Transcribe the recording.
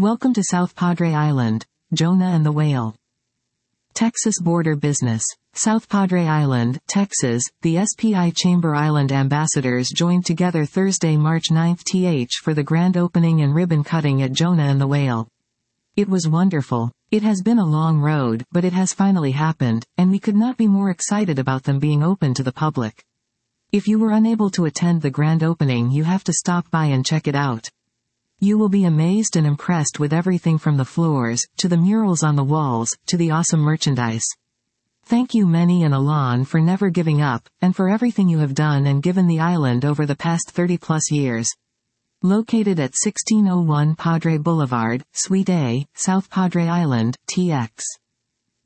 Welcome to South Padre Island, Jonah and the Whale. Texas Border Business. South Padre Island, Texas, the SPI Chamber Island ambassadors joined together Thursday, March 9th for the grand opening and ribbon cutting at Jonah and the Whale. It was wonderful. It has been a long road, but it has finally happened, and we could not be more excited about them being open to the public. If you were unable to attend the grand opening, you have to stop by and check it out. You will be amazed and impressed with everything from the floors, to the murals on the walls, to the awesome merchandise. Thank you Manny and Alon for never giving up, and for everything you have done and given the island over the past 30+ years. Located at 1601 Padre Boulevard, Suite A, South Padre Island, TX.